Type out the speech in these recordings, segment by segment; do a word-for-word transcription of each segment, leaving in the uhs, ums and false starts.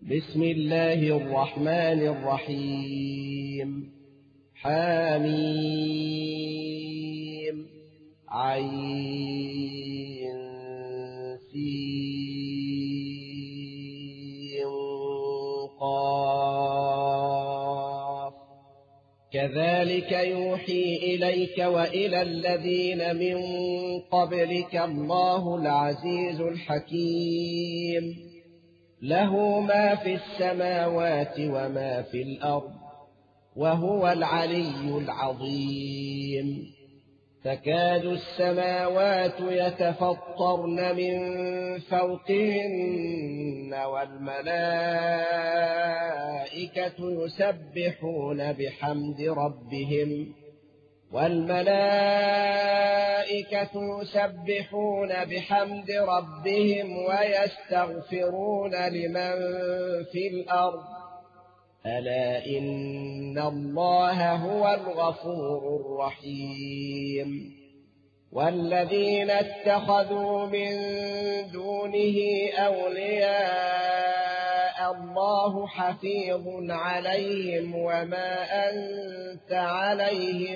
بسم الله الرحمن الرحيم. حميم عين سين قاف كذلك يوحي إليك وإلى الذين من قبلك الله العزيز الحكيم له ما في السماوات وما في الأرض وهو العلي العظيم. تكاد السماوات يتفطرن من فوقهن والملائكة يسبحون بحمد ربهم والملائكة يسبحون بحمد ربهم ويستغفرون لمن في الأرض ألا إن الله هو الغفور الرحيم. والذين اتخذوا من دونه أولياء الله حفيظ عليهم وما أنت عليهم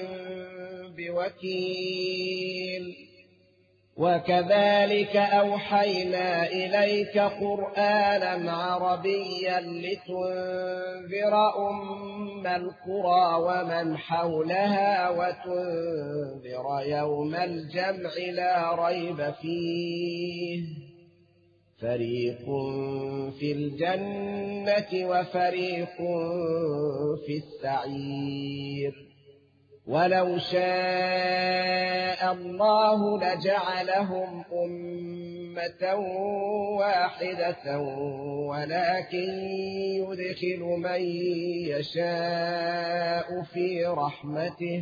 بوكيل. وكذلك أوحينا إليك قرآنا عربيا لتنذر أم القرى ومن حولها وتنذر يوم الجمع لا ريب فيه فريق في الجنة وفريق في السعير. ولو شاء الله لجعلهم أمة واحدة ولكن يدخل من يشاء في رحمته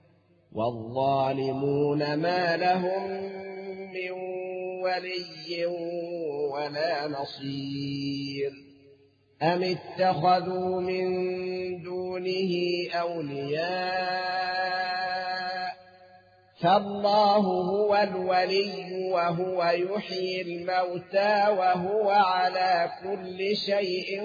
والظالمون ما لهم من ولي ولا نصير. أم اتخذوا من دونه أولياء فالله هو الولي وهو يحيي الموتى وهو على كل شيء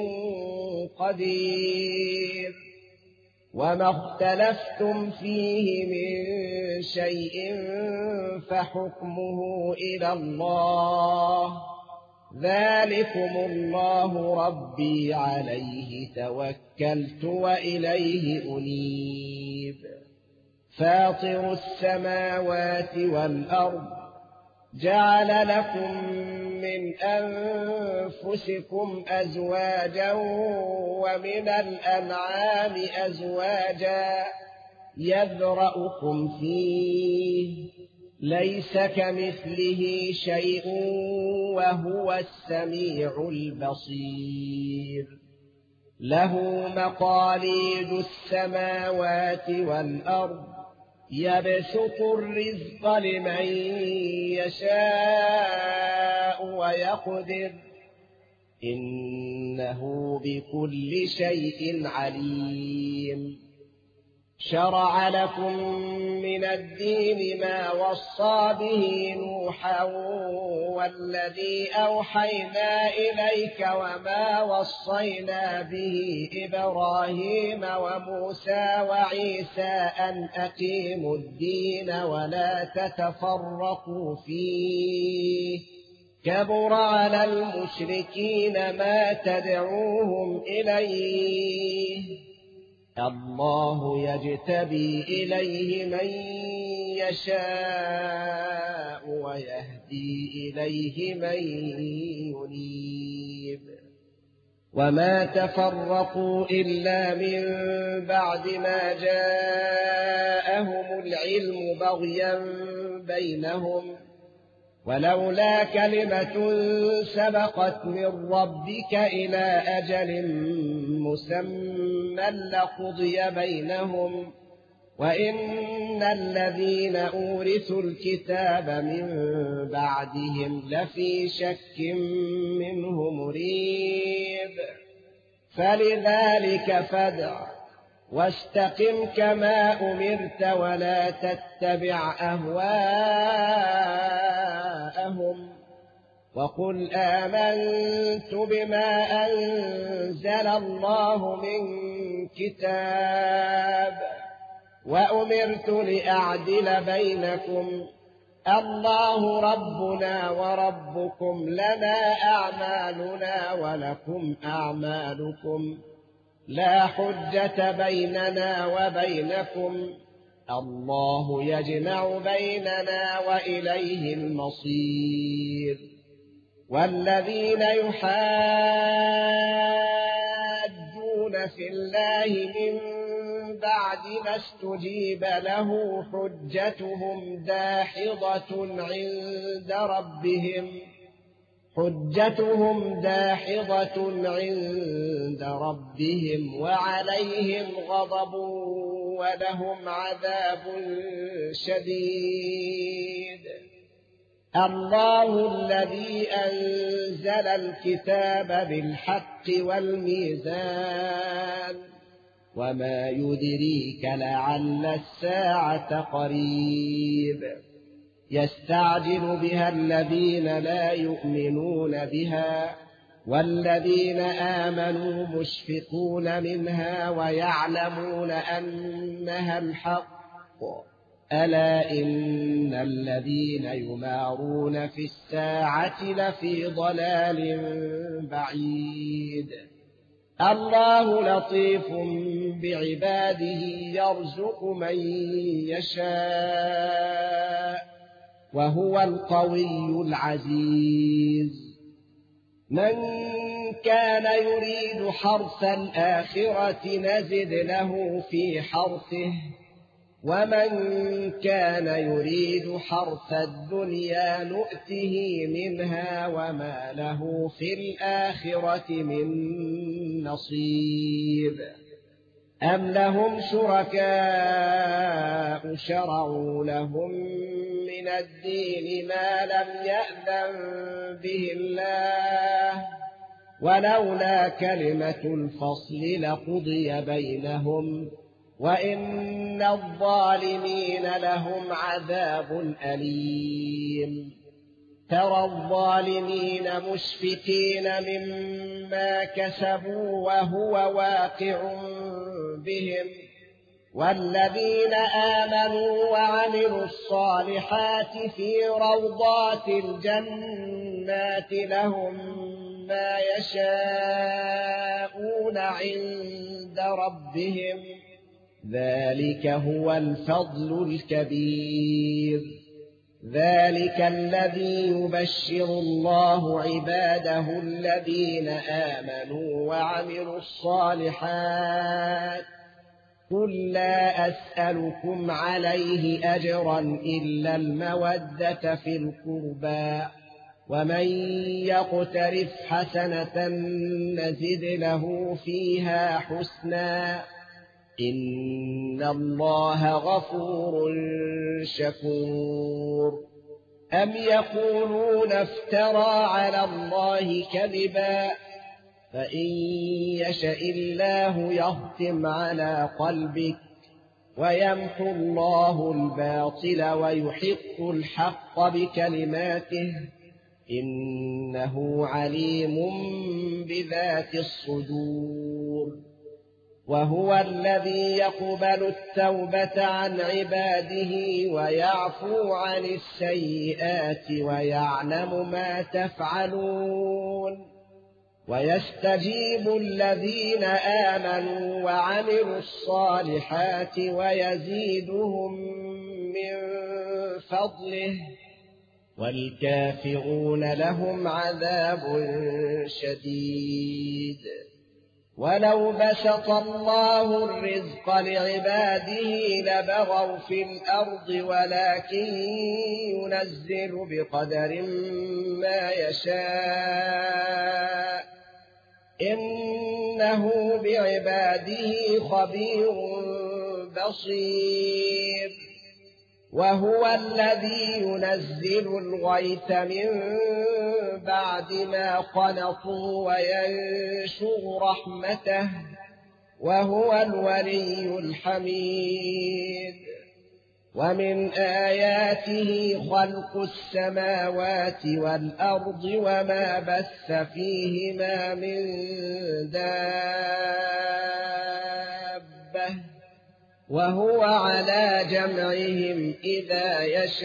قدير. وما اختلفتم فيه من شيء فحكمه إلى الله ذلكم الله ربي عليه توكلت وإليه أنيب. فاطر السماوات والأرض جعل لكم من أنفسكم أزواجا ومن الأنعام أزواجا يذرأكم فيه ليس كمثله شيء وهو السميع البصير. له مقاليد السماوات والأرض يبسط الرزق لمن يشاء ويقدر إنه بكل شيء عليم. شرع لكم من الدين ما وصى به نوحا والذي أوحينا إليك وما وصينا به إبراهيم وموسى وعيسى أن أقيموا الدين ولا تتفرقوا فيه كبر على المشركين ما تدعوهم إليه الله يجتبي إليه من يشاء ويهدي إليه من ينيب. وما تفرقوا إلا من بعد ما جاءهم العلم بغيا بينهم ولولا كلمة سبقت من ربك إلى أجل مسمى لقضي بينهم وإن الذين أورثوا الكتاب من بعدهم لفي شك منه مريب. فلذلك فادع واستقم كما أمرت ولا تتبع أهواءهم وقل آمنت بما أنزل الله من كتاب وأمرت لأعدل بينكم الله ربنا وربكم لنا أعمالنا ولكم أعمالكم لا حجة بيننا وبينكم الله يجمع بيننا وإليه المصير. والذين يحاجون في الله من بعد ما استجيب له حجتهم داحضة عند ربهم حجتهم داحضة عند ربهم وعليهم غضب ولهم عذاب شديد. الله الذي أنزل الكتاب بالحق والميزان وما يدريك لعل الساعة قريب يستعجل بها الذين لا يؤمنون بها والذين آمنوا مشفقون منها ويعلمون أنها الحق ألا إن الذين يمارون في الساعة لفي ضلال بعيد. الله لطيف بعباده يرزق من يشاء وهو القوي العزيز. من كان يريد حرث الآخرة نزد له في حرثه ومن كان يريد حرث الدنيا نؤته منها وما له في الآخرة من نصيب. أم لهم شركاء شرعوا لهم من الدين ما لم يأذن به الله ولولا كلمة الفصل لقضي بينهم وإن الظالمين لهم عذاب أليم. ترى الظالمين مشفقين مما كسبوا وهو واقع بهم والذين آمنوا وعملوا الصالحات في روضات الجنات لهم ما يشاءون عند ربهم ذلك هو الفضل الكبير. ذلك الذي يبشر الله عباده الذين آمنوا وعملوا الصالحات قل لا أسألكم عليه أجرا إلا المودة في القربى ومن يقترف حسنة نزد له فيها حسنا إن الله غفور شكور. أم يقولون افترى على الله كذبا فإن يشأ الله يختم على قلبك ويمحو الله الباطل ويحق الحق بكلماته إنه عليم بذات الصدور. وهو الذي يقبل التوبة عن عباده ويعفو عن السيئات ويعلم ما تفعلون ويستجيب الذين آمنوا وعملوا الصالحات ويزيدهم من فضله والكافرون لهم عذاب شديد. ولو بسط الله الرزق لعباده لبغوا في الأرض ولكن ينزل بقدر ما يشاء إنه بعباده خبير بصير. وهو الذي ينزل الغيث من بعد ما قنطوا وينشر رحمته وهو الولي الحميد. ومن آياته خلق السماوات والأرض وما بث فيهما من دابة وهو على جمعهم إذا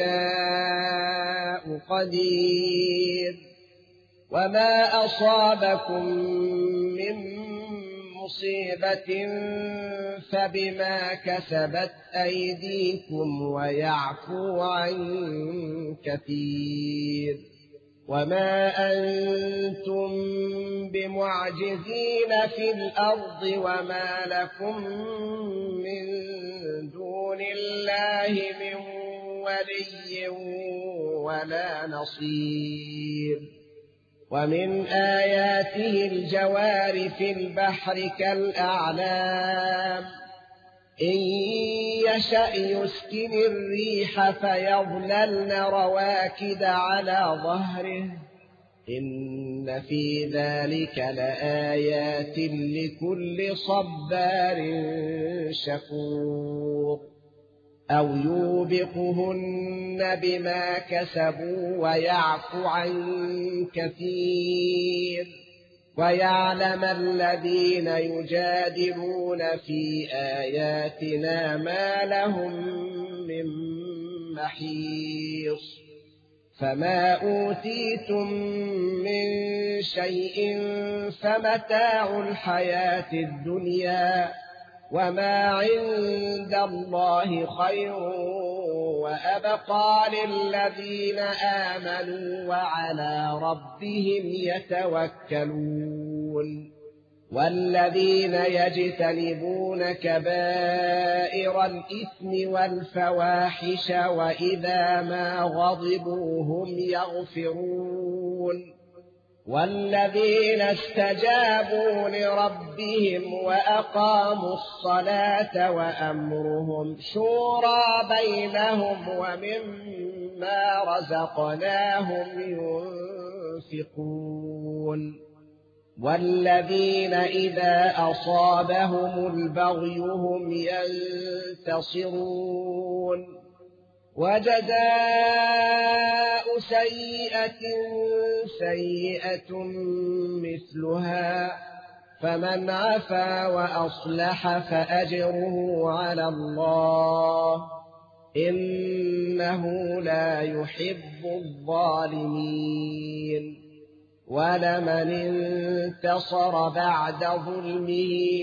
يشاء قدير وما أصابكم من مصيبة فبما كسبت أيديكم ويعفو عن كثير وما أنتم بمعجزين في الأرض وما لكم من دون الله من ولي ولا نصير ومن آياته الجوار في البحر كالأعلام إن يشأ يسكن الريح فيظللن رواكد على ظهره إن في ذلك لآيات لكل صبار شكور أو يوبقهن بما كسبوا ويعفو عن كثير ويعلم الذين يجادلون في آياتنا ما لهم من محيص فما أوتيتم من شيء فمتاع الحياة الدنيا وما عند الله خير وأبقى للذين آمنوا وعلى ربهم يتوكلون والذين يجتنبون كبائر الإثم والفواحش وإذا ما غضبوا هم يغفرون والذين استجابوا لربهم وأقاموا الصلاة وأمرهم شورى بينهم ومما رزقناهم ينفقون والذين إذا أصابهم البغي هم ينتصرون وجزاء سيئة سيئة مثلها فمن عفا وأصلح فأجره على الله إنه لا يحب الظالمين ولمن انتصر بعد ظلمه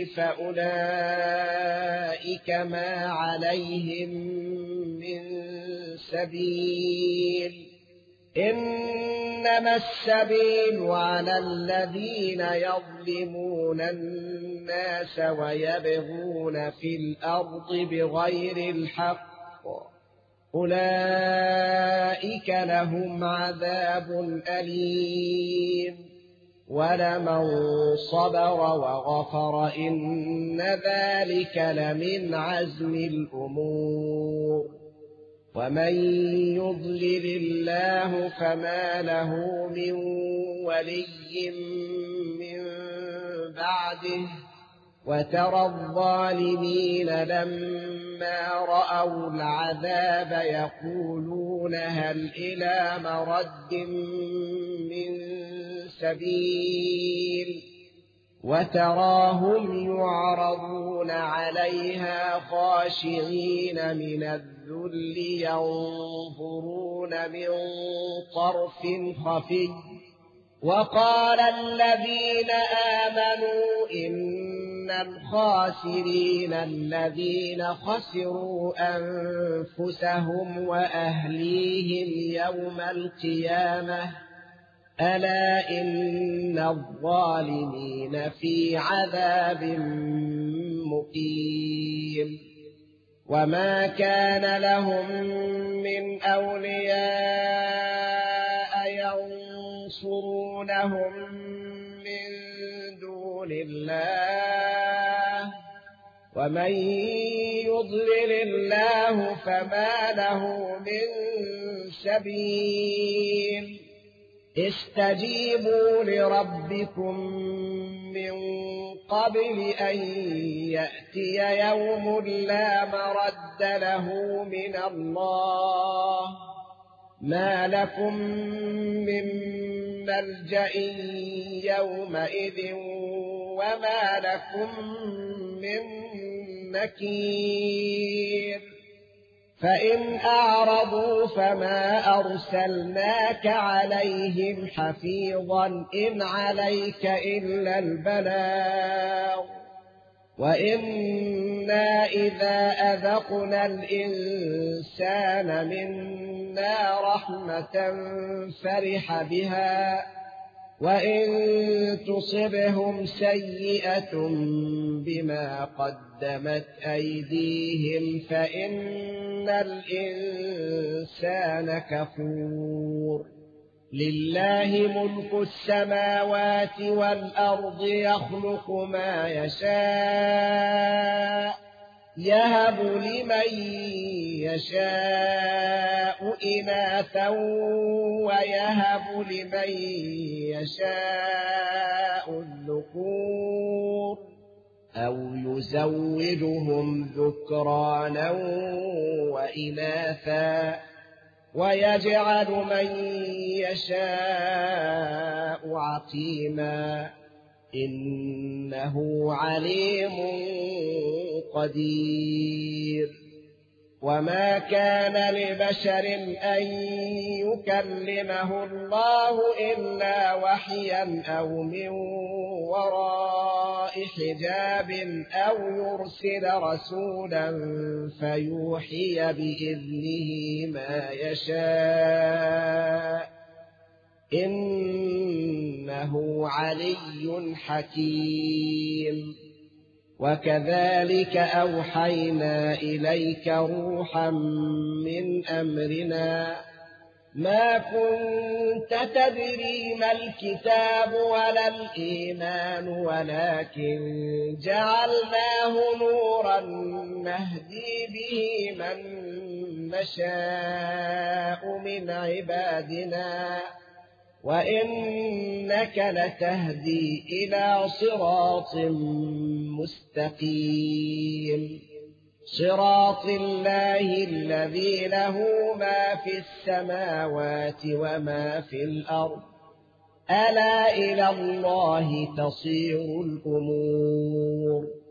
فأولئك ما عليهم من سبيل إنما السبيل على الذين يظلمون الناس ويبغون في الأرض بغير الحق أولئك لهم عذاب أليم ولمن صبر وغفر إن ذلك لمن عزم الأمور ومن يضلل الله فما له من ولي من بعده وترى الظالمين لما رأوا العذاب يقولون هل إلى مرد من سبيل وتراهم يعرضون عليها خاشعين من الذل ينظرون من طرف خفي وقال الذين آمنوا إن الخاسرين الذين خسروا أنفسهم وأهليهم يوم القيامة ألا إن الظالمين في عذاب مقيم وما كان لهم من أولياء ينصرونهم من دون الله ومن يضلل الله فما له من سبيل استجيبوا لربكم من قبل أن يأتي يوم لا مرد له من الله ما لكم من ملجأ يومئذ وما لكم من نكير فإن أعرضوا فما أرسلناك عليهم حفيظا إن عليك إلا البلاغ وإنا إذا أذقنا الإنسان منا رحمة فرح بها وإن تصبهم سيئة بما قدمت أيديهم فإن الإنسان كفور لله ملك السماوات والأرض يخلق ما يشاء يهب لمن يشاء إناثا ويهب لمن يشاء الذكور أو يزوجهم ذكرانا وإناثا ويجعل من يشاء عقيما إنه عليم قدير وما كان لبشر أن يكلمه الله إلا وحيا أو من وراء حجاب أو يرسل رسولا فيوحي بإذنه ما يشاء إنه علي حكيم وكذلك أوحينا إليك روحا من أمرنا ما كنت تدري ما الكتاب ولا الإيمان ولكن جعلناه نورا نهدي به من نشاء من عبادنا وإنك لتهدي إلى صراط مستقيم صراط الله الذي له ما في السماوات وما في الأرض ألا إلى الله تصير الأمور